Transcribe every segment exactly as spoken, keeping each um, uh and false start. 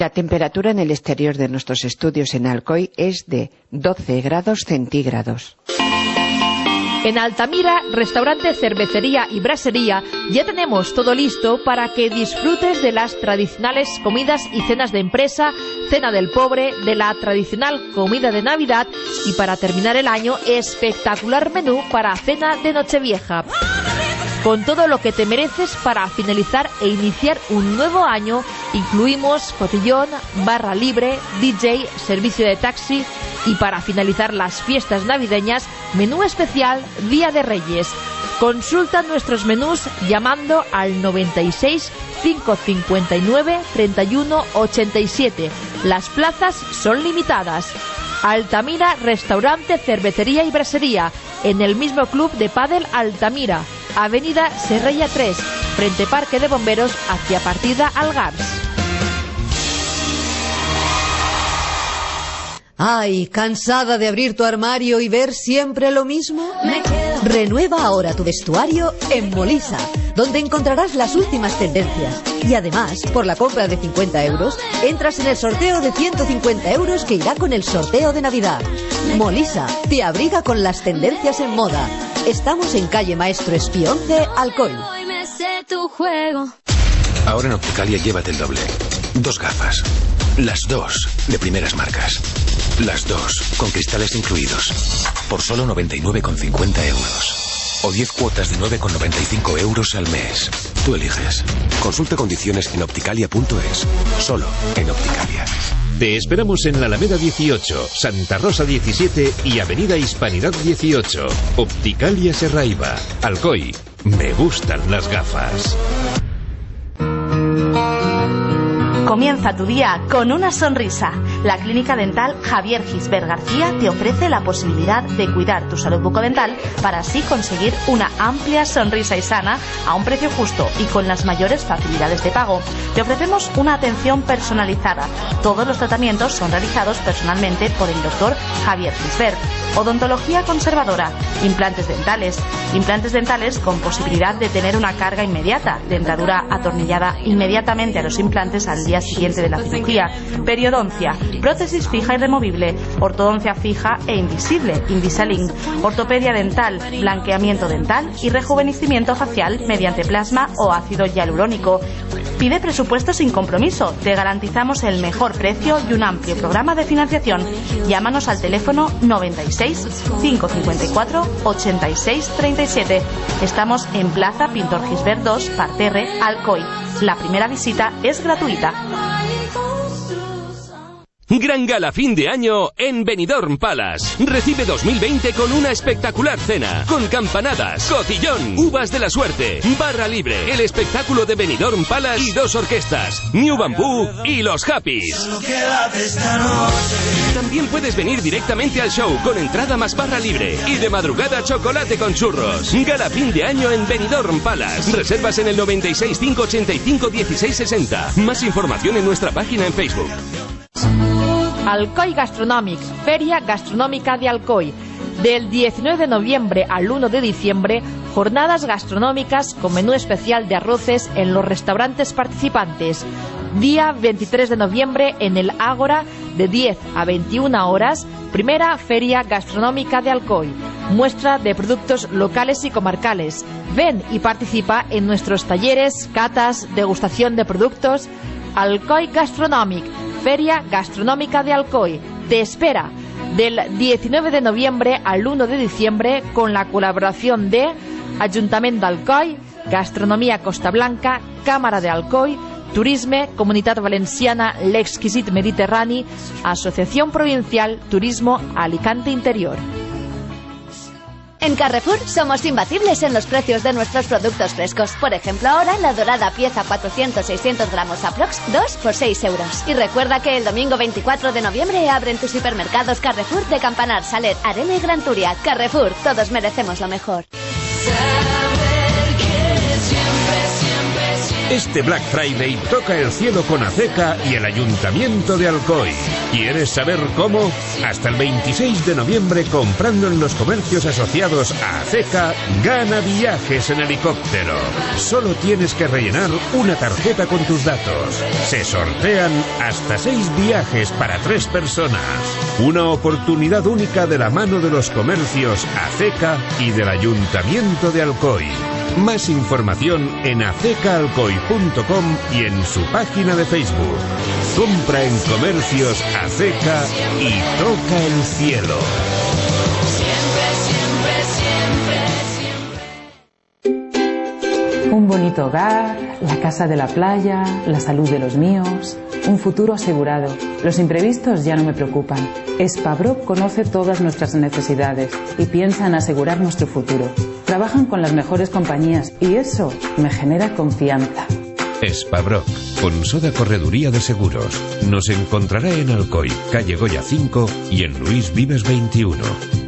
La temperatura en el exterior de nuestros estudios en Alcoy es de doce grados centígrados. En Altamira, restaurante, cervecería y brasería, ya tenemos todo listo para que disfrutes de las tradicionales comidas y cenas de empresa, cena del pobre, de la tradicional comida de Navidad y, para terminar el año, espectacular menú para cena de Nochevieja. Con todo lo que te mereces para finalizar e iniciar un nuevo año, incluimos cotillón, barra libre, D J, servicio de taxi y, para finalizar las fiestas navideñas, menú especial Día de Reyes. Consulta nuestros menús llamando al noventa y seis, cinco cincuenta y nueve, treinta y uno ochenta y siete. Las plazas son limitadas. Altamira, restaurante, cervecería y brasería, en el mismo club de pádel Altamira, Avenida Serrella tres, frente Parque de Bomberos, hacia partida Algars. Ay, ¿cansada de abrir tu armario y ver siempre lo mismo? Renueva ahora tu vestuario en Molisa, donde encontrarás las últimas tendencias. Y además, por la compra de cincuenta euros, entras en el sorteo de ciento cincuenta euros que irá con el sorteo de Navidad. Molisa te abriga con las tendencias en moda. Estamos en calle Maestro Espí once, Alcoy. Ahora en Opticalia llévate el doble. Dos gafas. Las dos de primeras marcas. Las dos con cristales incluidos. Por solo noventa y nueve con cincuenta euros. O diez cuotas de nueve con noventa y cinco euros al mes. Tú eliges. Consulta condiciones en opticalia punto es. Solo en Opticalia. Te esperamos en la Alameda dieciocho, Santa Rosa diecisiete y Avenida Hispanidad dieciocho. Opticalia Serraiva. Alcoy. Me gustan las gafas. Comienza tu día con una sonrisa. La Clínica Dental Javier Gisbert García te ofrece la posibilidad de cuidar tu salud bucodental para así conseguir una amplia sonrisa y sana a un precio justo y con las mayores facilidades de pago. Te ofrecemos una atención personalizada. Todos los tratamientos son realizados personalmente por el doctor Javier Gisbert. Odontología conservadora, implantes dentales, implantes dentales con posibilidad de tener una carga inmediata, dentadura atornillada inmediatamente a los implantes al día siguiente de la cirugía, periodoncia, prótesis fija y removible, ortodoncia fija e invisible, Invisalign, ortopedia dental, blanqueamiento dental y rejuvenecimiento facial mediante plasma o ácido hialurónico. Pide presupuesto sin compromiso, te garantizamos el mejor precio y un amplio programa de financiación. Llámanos al teléfono noventa y seis, cinco cincuenta y cuatro, ochenta y seis treinta y siete. Estamos en Plaza Pintor Gisbert dos, Parterre, Alcoy. La primera visita es gratuita. Gran gala fin de año en Benidorm Palace. Recibe dos mil veinte con una espectacular cena, con campanadas, cotillón, uvas de la suerte, barra libre, el espectáculo de Benidorm Palace y dos orquestas, New Bamboo y Los Happys. También puedes venir directamente al show con entrada más barra libre y de madrugada chocolate con churros. Gala fin de año en Benidorm Palace. Reservas en el noventa y seis, cinco ochenta y cinco, dieciséis sesenta. Más información en nuestra página en Facebook. Alcoy Gastronomics, Feria Gastronómica de Alcoy. Del diecinueve de noviembre al uno de diciembre, jornadas gastronómicas con menú especial de arroces en los restaurantes participantes. Día veintitrés de noviembre en el Ágora, de diez a veintiuna horas, primera Feria Gastronómica de Alcoy. Muestra de productos locales y comarcales. Ven y participa en nuestros talleres, catas, degustación de productos. Alcoy Gastronomic, Feria Gastronómica de Alcoy. Te espera del diecinueve de noviembre al uno de diciembre con la colaboración de Ayuntamiento d'Alcoy, Gastronomía Costa Blanca, Cámara de Alcoy, Turisme, Comunitat Valenciana, L'Exquisit Mediterrani, Asociación Provincial Turismo Alicante Interior. En Carrefour somos imbatibles en los precios de nuestros productos frescos. Por ejemplo, ahora la dorada pieza cuatrocientos seiscientos gramos aprox, dos por seis euros. Y recuerda que el domingo veinticuatro de noviembre abren tus supermercados Carrefour de Campanar, Saler, Arena y Gran Turia. Carrefour, todos merecemos lo mejor. Saber que siempre, siempre, siempre Este Black Friday toca el cielo con Aceca y el Ayuntamiento de Alcoy. ¿Quieres saber cómo? Hasta el veintiséis de noviembre, comprando en los comercios asociados a Aceca, gana viajes en helicóptero. Solo tienes que rellenar una tarjeta con tus datos. Se sortean hasta seis viajes para tres personas. Una oportunidad única de la mano de los comercios Aceca y del Ayuntamiento de Alcoy. Más información en aceca alcoy punto com y en su página de Facebook. Compra en comercios Aceca y toca el cielo. Un bonito hogar, la casa de la playa, la salud de los míos, un futuro asegurado. Los imprevistos ya no me preocupan. Spabroc conoce todas nuestras necesidades y piensa en asegurar nuestro futuro. Trabajan con las mejores compañías y eso me genera confianza. Spabroc, con Soda Correduría de Seguros. Nos encontrará en Alcoy, calle Goya cinco y en Luis Vives veintiuno.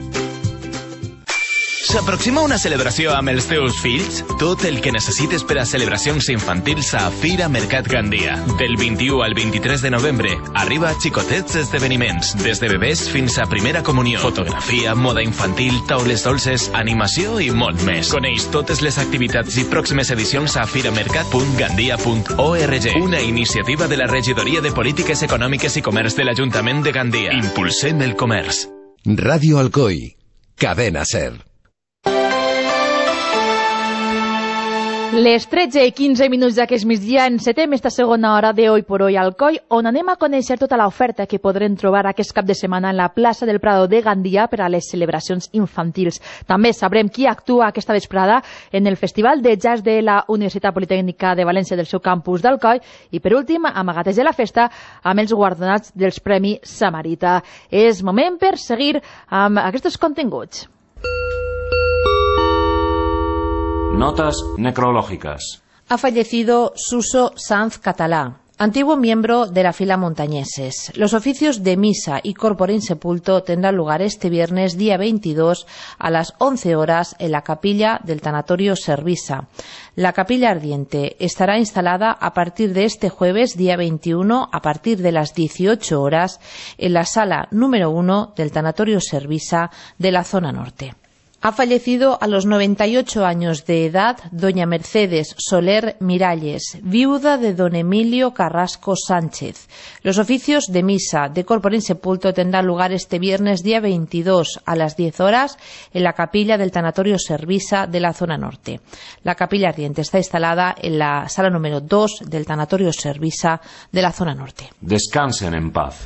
S'aproxima una celebració amb els teus fills? Tot el que necessites per a celebracions infantils a Fira Mercat Gandia. Del vint-i-u al vint-i-tres de novembre arriba a xicotets esdeveniments, des de bebès fins a primera comunió, fotografia, moda infantil, taules dolces, animació i molt més. Coneix totes les activitats i pròximes edicions a firamercat punt gandia punt org. Una iniciativa de la Regidoria de Polítiques Econòmiques i Comerç de l'Ajuntament de Gandia. Impulsem el comerç. Radio Alcoy. Cadena Ser. Les tretze i quinze minuts d'aquest migdia encetem esta segona hora de Hoy por Hoy Alcoy, on anem a conèixer tota l'oferta que podrem trobar aquest cap de setmana en la plaça del Prado de Gandia per a les celebracions infantils. També sabrem qui actua aquesta vesprada en el Festival de Jazz de la Universitat Politècnica de València del seu campus d'Alcoi i, per últim, amagateix de la festa amb els guardonats dels Premi Samarita. És moment per seguir amb aquests continguts. Notas necrológicas. Ha fallecido Suso Sanz Catalá, antiguo miembro de la fila Montañeses. Los oficios de misa y corpore insepulto tendrán lugar este viernes día veintidós a las once horas en la capilla del tanatorio Servisa. La capilla ardiente estará instalada a partir de este jueves día veintiuno a partir de las dieciocho horas en la sala número uno del tanatorio Servisa de la zona norte. Ha fallecido a los noventa y ocho años de edad doña Mercedes Soler Miralles, viuda de don Emilio Carrasco Sánchez. Los oficios de misa de corpore insepulto tendrán lugar este viernes día veintidós a las diez horas en la capilla del tanatorio Servisa de la zona norte. La capilla ardiente está instalada en la sala número dos del tanatorio Servisa de la zona norte. Descansen en paz.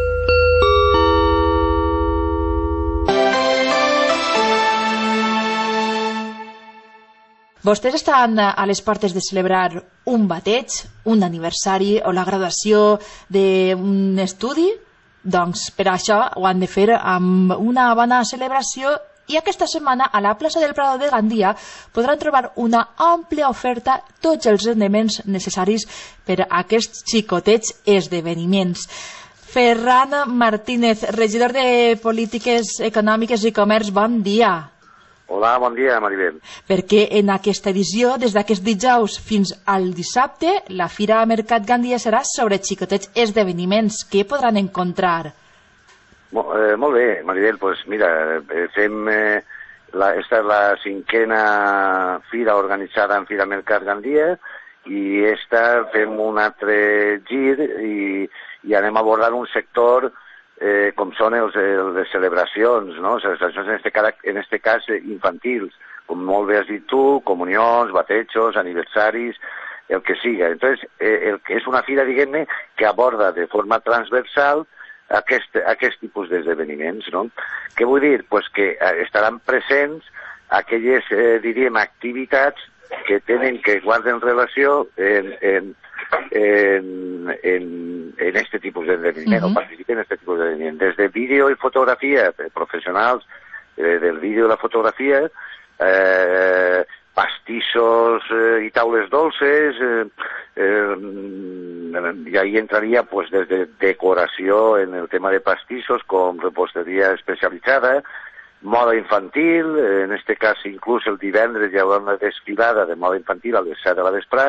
Vostès estan a les portes de celebrar un bateig, un aniversari o la graduació d'un estudi? Doncs per això ho han de fer amb una bona celebració i aquesta setmana a la plaça del Prado de Gandia podran trobar una àmplia oferta, tots els elements necessaris per a aquests xicotets esdeveniments. Ferran Martínez, regidor de Polítiques Econòmiques i Comerç, bon dia. Hola, bon dia, Maribel. Perquè en aquesta edició, des d'aquest dijous fins al dissabte, la Fira Mercat Gandia serà sobre xicotets esdeveniments. Què podran encontrar? Mo, eh, molt bé, Maribel. Pues mira, eh, fem... Eh, la, esta és la cinquena fira organitzada en Fira Mercat Gandia i esta fem un altre gir i, i anem a abordar un sector Eh, com són els, les celebracions, no? Celebracions en este, en este cas infantils, com molt bé has dit tu, comunions, batejos, aniversaris, el que siga. Entonces, eh, el que és una fira, diguem-ne, que aborda de forma transversal aquest, aquest tipus d'esdeveniments, no? Què vull dir? Pues que estaran presents aquelles, eh, diríem, activitats que tenen, que guarden relació en, en, en, en, en este tipus d'esdeveniment, uh-huh. o participen en este tipus d'esdeveniment. Des de vídeo i fotografia, professionals eh, del vídeo i la fotografia, eh, pastissos eh, i taules dolces, eh, eh, i ahí entraria pues, des de decoració en el tema de pastissos, com reposteria especialitzada, moda infantil, en este cas inclús el divendres hi haurà una desfilada de moda infantil a les set de la vesprada,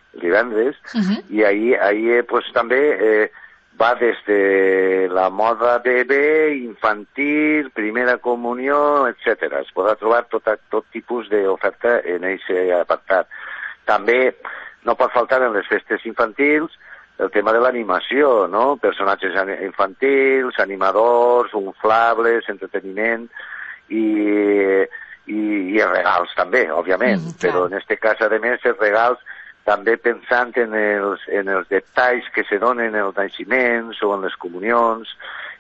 el divendres, Uh-huh. i ahir, ahir pues, també eh, va des de la moda bebè, infantil, primera comunió, etcètera. Es podrà trobar tot, tot tipus d'oferta en aquest apartat. També no pot faltar en les festes infantils el tema de l'animació, no? Personatges infantils, animadors, inflables, entreteniment i, i, i els regals també, òbviament. Mm, però en aquest cas, a més, els regals també pensant en els, en els detalls que se donen en els naixements o en les comunions,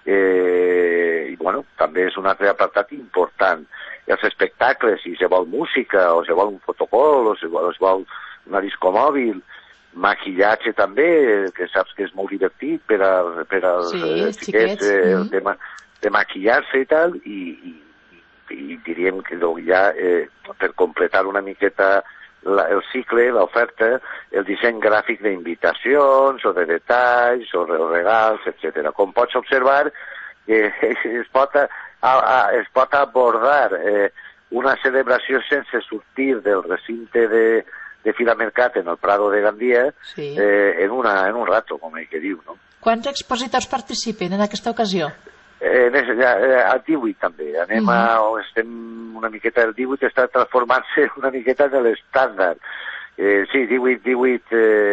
eh, i bueno, també és un altre apartat important. I els espectacles, si se vol música, o se vol un fotocol, o se vol, o se vol una discomòbil, maquillatge també, que saps que és molt divertit per, a, per als sí, eh, xiquets, eh, mm. de, de maquillar-se i tal, i, i, i diríem que ja, eh, per completar una miqueta la, el cicle, l'oferta, el disseny gràfic d'invitacions o de detalls o de regals, etcètera. Com pots observar, eh, es, pot a, a, es pot abordar eh, una celebració sense sortir del recinte de, de Fira Mercat en el Prado de Gandia, sí. eh, en, una, en un rato, com ell que diu, no? Quants expositors participen en aquesta ocasió? Eh, al divuit també, anem uh-huh. a, o estem una miqueta, el divuit està transformant-se una miqueta de l'estàndard. Eh, sí, divuit, divuit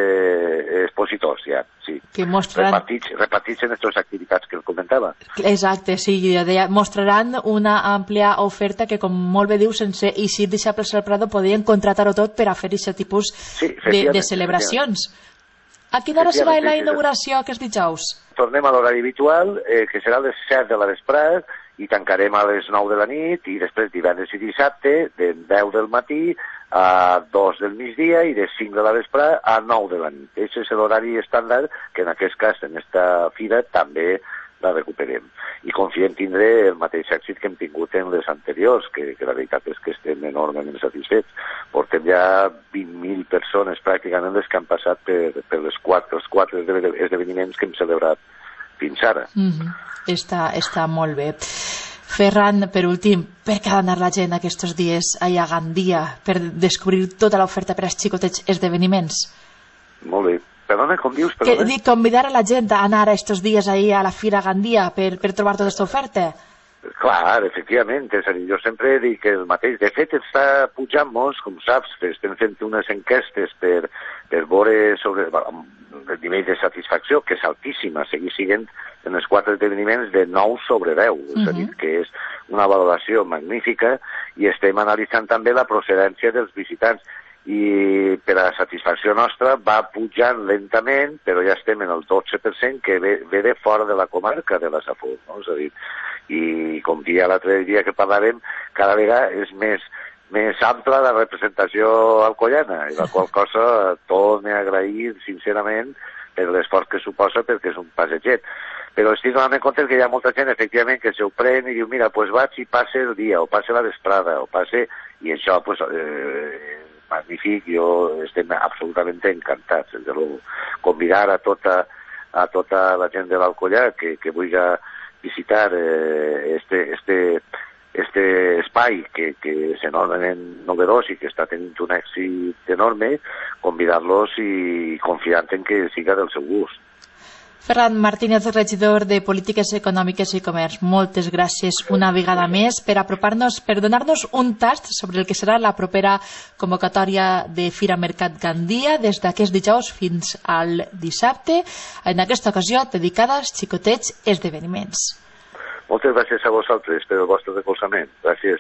eh, expositors ja, sí. Que mostraran... Repartits, repartits en aquestes activitats que el comentava. Exacte, sí, jo deia, mostraran una àmplia oferta que, com molt bé diu, sense eixir deixar-los al Prado, podien contratar-ho tot per a fer aquest tipus sí, de, de celebracions. A quina hora serà la inauguració aquest dijous? Tornem a l'horari habitual, eh, que serà a les set de la vesprada, i tancarem a les nou de la nit, i després divendres i dissabte, de deu del matí a dos del migdia i de cinc de la vesprada a nou de la nit. Aquest és l'horari estàndard que en aquest cas, en aquesta fira, també la recuperem. I confiem tindre el mateix èxit que hem tingut en les anteriors, que, que la veritat és que estem enormement satisfets. Portem ja vint mil persones pràcticament les que han passat per, per les quatre, els quatre esdeveniments que hem celebrat fins ara. Mm-hmm. Està, està molt bé. Ferran, per últim, per què ha d'anar la gent aquests dies allà a Gandia per descobrir tota l'oferta per als xicotets esdeveniments? Molt bé. Perdona, com dius? Perdona? Que dic, convidar a la gent a anar estos dies ahí a la Fira Gandia per, per trobar tota aquesta oferta. Clar, efectivament, és a dir, jo sempre dic el mateix. De fet, està pujant molts, com saps, estem fent unes enquestes per, per veure sobre el nivell de satisfacció, que és altíssima, seguir siguent en els quatre esdeveniments de nou sobre deu, uh-huh. és a dir, que és una valoració magnífica, i estem analitzant també la procedència dels visitants. I per a satisfacció nostra va pujant lentament, però ja estem en el dotze per cent que ve, ve de fora de la comarca de la Safor, no? És a dir, i com dia l'altre dia que parlàvem, cada vegada és més, més ampla la representació alcoiana, i la qual cosa torno a agrair sincerament per l'esforç que suposa, perquè és un passeget. Però estic donant en compte que hi ha molta gent, efectivament, que s'ho pren i diu, mira, doncs vaig i passe el dia, o passe la vesprada, o passe... I això, doncs... Eh, magnífic, jo estem absolutament encantats de convidar a tota, a tota la gent de l'Alcoià que, que vulgui visitar eh, este, este, este espai que, que és enormement novedós i que està tenint un èxit enorme, convidar-los i confiant en que siga del seu gust. Ferran Martínez, regidor de Polítiques Econòmiques i Comerç, moltes gràcies una vegada més per apropar-nos, per donar-nos un tast sobre el que serà la propera convocatòria de Fira Mercat Gandia des d'aquest dijous fins al dissabte, en aquesta ocasió dedicada als xicotets esdeveniments. Moltes gràcies a vosaltres per el vostre recolzament. Gràcies.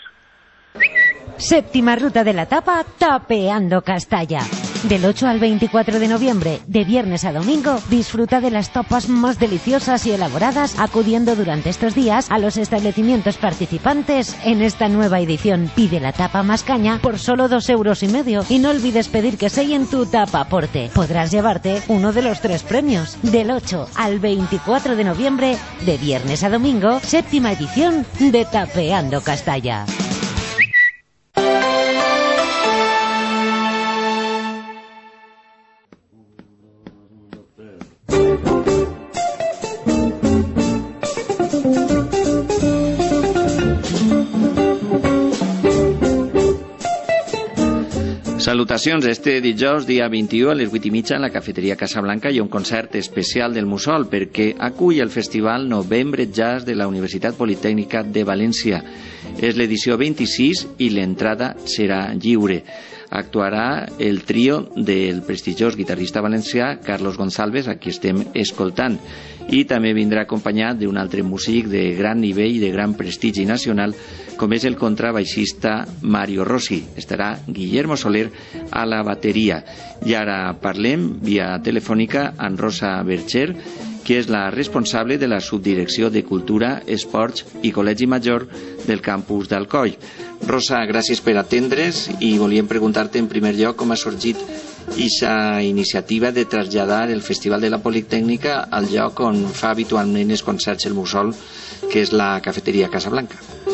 Séptima ruta de la tapa, Tapeando Castalla. Del ocho al veinticuatro de noviembre, de viernes a domingo, disfruta de las tapas más deliciosas y elaboradas acudiendo durante estos días a los establecimientos participantes en esta nueva edición. Pide la tapa más caña por solo dos euros y medio y no olvides pedir que sellen tu tapaporte. Podrás llevarte uno de los tres premios. Del ocho al veinticuatro de noviembre, de viernes a domingo, séptima edición de Tapeando Castalla. Salutacions. Este dijous, dia vint-i-u, a les vuit i mitja, en la cafeteria Casablanca hi ha un concert especial del Mussol perquè acull el Festival Novembre Jazz de la Universitat Politècnica de València. És l'edició vint-i-sis i l'entrada serà lliure. Actuarà el trio del prestigiós guitarrista valencià Carlos González, a qui estem escoltant, i també vindrà acompanyat d'un altre músic de gran nivell i de gran prestigi nacional, com és el contrabaixista Mario Rossi. Estarà Guillermo Soler a la bateria. I ara parlem via telefònica amb Rosa Bercher, que és la responsable de la Subdirecció de Cultura, Esports i Col·legi Major del campus d'Alcoi. Rosa, gràcies per atendre's i volíem preguntar-te en primer lloc com ha sorgit aquesta iniciativa de traslladar el Festival de la Politècnica al lloc on fa habitualment els concerts el Mussol, que és la cafeteria Casablanca.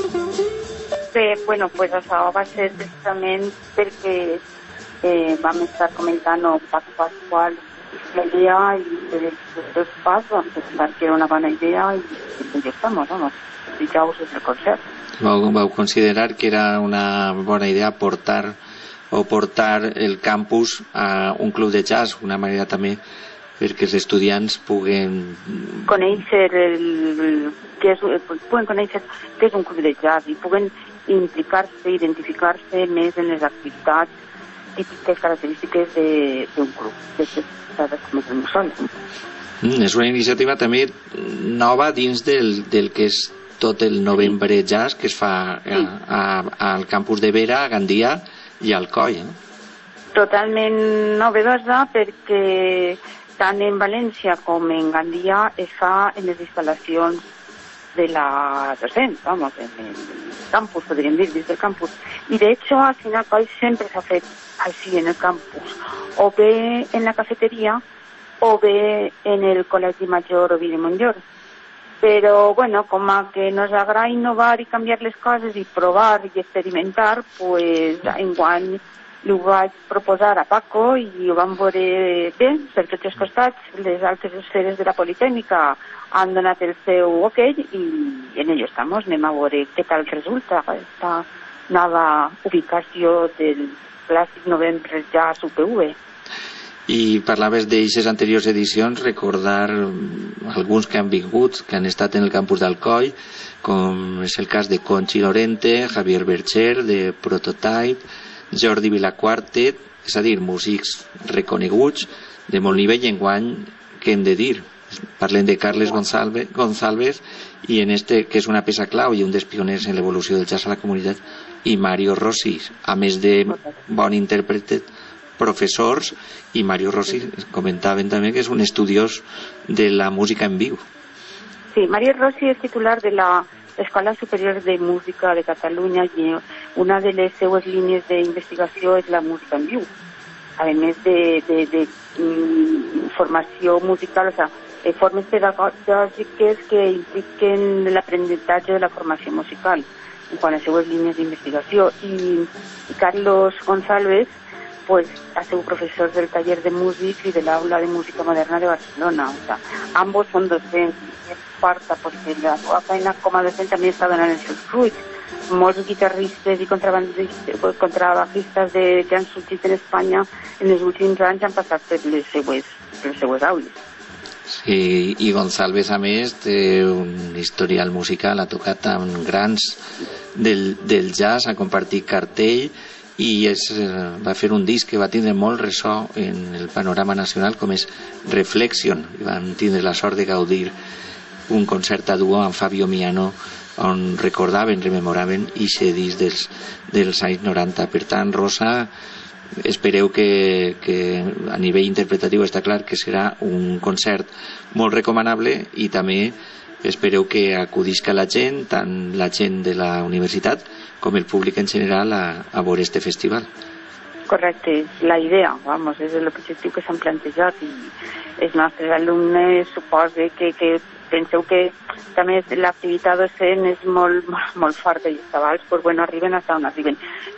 Bé, bueno, pues això va ser precisament perquè eh, vam estar comentant el Paco Pasqual la idea i després pas vam pensar que era una bona idea i ja estem, vamos, dijous és el concert. Vau, vau considerar que era una bona idea portar o portar el campus a un club de jazz, una manera també perquè els estudiants puguen conèixer el, que és, puguen conèixer què és un club de jazz i puguen implicar-se, identificar-se més en les activitats típiques característiques d'un club, d'aquestes com és el Mussol. Mm, és una iniciativa també nova dins del, del que és tot el novembre jazz que es fa sí. a, a, al campus de Vera, a Gandia i a Alcoi. Eh? Totalment novedosa perquè tant en València com en Gandia es fa en les instal·lacions de la docent, vamos, en el campus, podríem dir, des del campus. I de hecho, aquí en Alcoi sempre s'ha fet així en el campus, o bé en la cafeteria o bé en el Col·legi Major Ovidi Montllor. Però, bueno, com a que nos agrada innovar i canviar les coses i provar i experimentar, pues, enguany ho vaig proposar a Paco i ho vam veure bé, per tots els costats. Les altres esferes de la Politècnica han donat el seu ok i en ello estamos. Anem a veure què tal resulta aquesta nova ubicació del clàssic Novembre Jazz U P V. I parlaves d'aixes anteriors edicions, recordar alguns que han vingut, que han estat en el campus d'Alcoi, com és el cas de Conchi Lorente, Javier Bercher, de Prototype, Jordi Vilaquartet, és a dir, músics reconeguts de molt nivell. Enguany, què hem de dir? Parlem de Carles González, González i en este, que és una peça clau i un dels pioners en l'evolució del jazz a la comunitat, i Mario Rossi, a més de bon intèrpret, professors, i Mario Rossi comentaven també que és un estudiós de la música en viu. Sí, Mario Rossi és titular de la Escola Superior de Música de Catalunya i una de les seues línies d'investigació és la música en viu, a més de, de, de mm, formació musical, o sigui, formes pedagògiques que impliquen l'aprenentatge de la formació musical en quant a les seues línies d'investigació. I, i Carlos González pues ha sido profesor del taller de música y del aula de música moderna de Barcelona. O sea, ambos son docentes. Es parta porque la seva feina com a docent també està donant els seus fruits. Molts guitarristes i contrabajistes de, que han sorgit en Espanya en els últims anys han passat per les seues, per les seues aules. Sí, i González, a més, té un historial musical, ha tocat amb grans del, del jazz, ha compartit cartell i és, va fer un disc que va tindre molt ressò en el panorama nacional, com és Reflexion. Van tindre la sort de gaudir un concert a duo amb Fabio Miano on recordaven, rememoraven aquest disc dels, dels anys noranta. Per tant, Rosa, espereu que, que a nivell interpretatiu està clar que serà un concert molt recomanable i també espereu que acudisca la gent, tant la gent de la universitat com el públic en general, a, a veure este festival. Correcte, és la idea, vamos, és l'objectiu que s'han plantejat i els nostres alumnes suposo que, que penseu que també l'activitat docent és molt, molt forta i els cabals, pues bueno, arriben fins on arriben,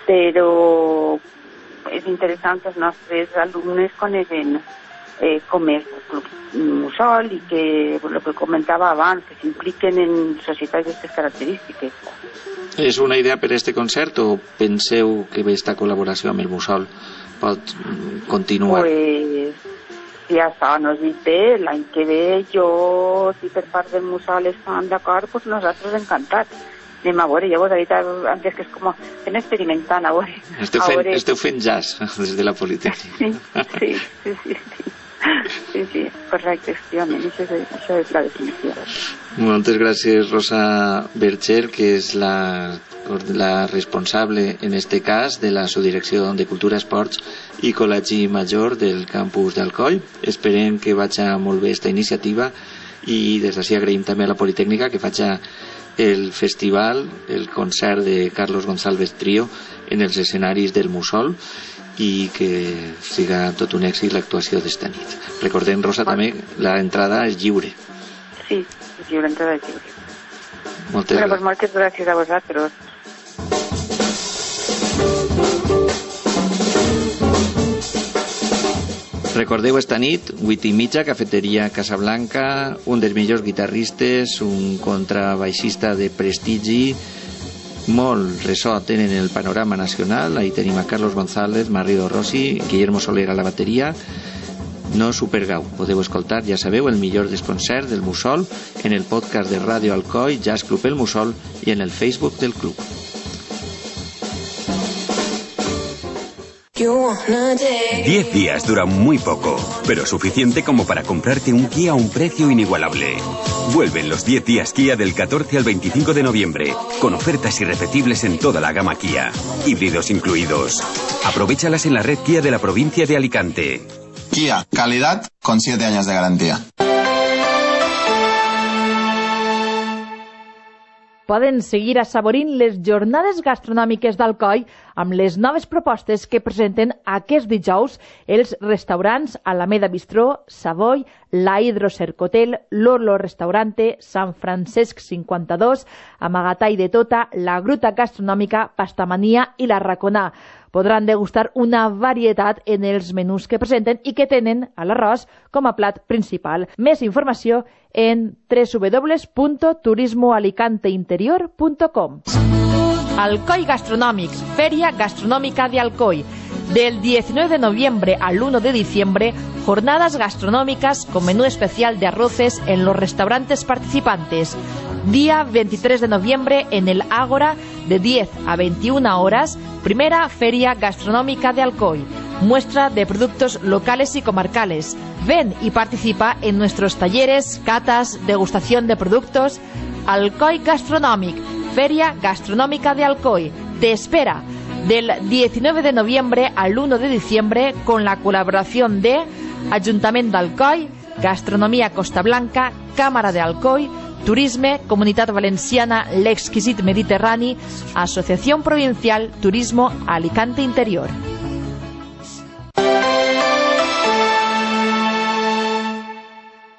però és interessant que els nostres alumnes coneixen eh, com és el Club Mussol i que, el que comentava abans, que s'impliquen en societats d'aquestes característiques. És una idea per a este concert o penseu que ve esta col·laboració amb el Mussol pot continuar? Pues ja està, no es dit bé, l'any que ve jo, si per part del Mussol estan d'acord, pues nosaltres encantats. Anem a veure, jo vos he dit antes que és com estem experimentant, a veure. Esteu fent, veure... esteu fent jazz des de la Politècnica. Sí, sí, sí, sí, sí. Sí, sí, correcte, efectivament, això és, això és la definició. Moltes gràcies, Rosa Bercher, que és la, la responsable, en este cas, de la Subdirecció de Cultura, Esports i Col·legi Major del campus d'Alcoi. Esperem que vagi molt bé aquesta iniciativa i des d'ací agraïm també a la Politècnica que faci el festival, el concert de Carlos González Trío en els escenaris del Mussol i que siga tot un èxit l'actuació d'esta nit. Recordem, Rosa, també l'entrada és lliure. Sí, és lliure, l'entrada és lliure. Moltes, bueno, pues moltes gràcies a vosaltres. Recordeu esta nit, vuit i mitja, cafeteria Casablanca, un dels millors guitarristes, un contrabaixista de prestigi, molt ressò tenen el panorama nacional. Ahí tenim a Carlos González, Marrido Rossi, Guillermo Soler a la bateria. No supergau, podeu escoltar, ja sabeu, el millor dels concerts del Mussol en el podcast de Ràdio Alcoi, Jazz Club El Mussol, i en el Facebook del club. Diez días duran muy poco, pero suficiente como para comprarte un Kia a un precio inigualable. Vuelven los diez días Kia del catorce al veinticinco de noviembre, con ofertas irrepetibles en toda la gama Kia, híbridos incluidos. Aprovéchalas en la red Kia de la provincia de Alicante. Kia, calidad con siete años de garantía. Poden seguir assaborint les jornades gastronòmiques d'Alcoi amb les noves propostes que presenten aquest dijous els restaurants Alameda Bistró, Savoy, La Hidrocerc Hotel, l'Orlo Restaurante, Sant Francesc cinquanta-dos, Amagatall de Tota, la Gruta Gastronòmica, Pastamania i la Raconà. Podran degustar una varietat en els menús que presenten i que tenen a l'arròs com a plat principal. Més informació en w w w punt turismo alicante interior punt com. Alcoi Gastronòmics, Feria Gastronòmica de Alcoi. Del diecinueve de noviembre al uno de diciembre, jornadas gastronómicas con menú especial de arroces en los restaurantes participantes. Día veintitrés de noviembre en el Ágora, de diez a veintiuna horas, primera Feria Gastronómica de Alcoi. Muestra de productos locales y comarcales. Ven y participa en nuestros talleres, catas, degustación de productos. Alcoi Gastronòmic, Feria Gastronómica de Alcoi. Te espera del diecinueve de noviembre al uno de diciembre con la colaboración de Ajuntament d'Alcoi, Gastronomia Costa Blanca, Cámara de Alcoi, Turisme, Comunitat Valenciana L'Exquisit Mediterrani, Asociación Provincial Turismo Alicante Interior.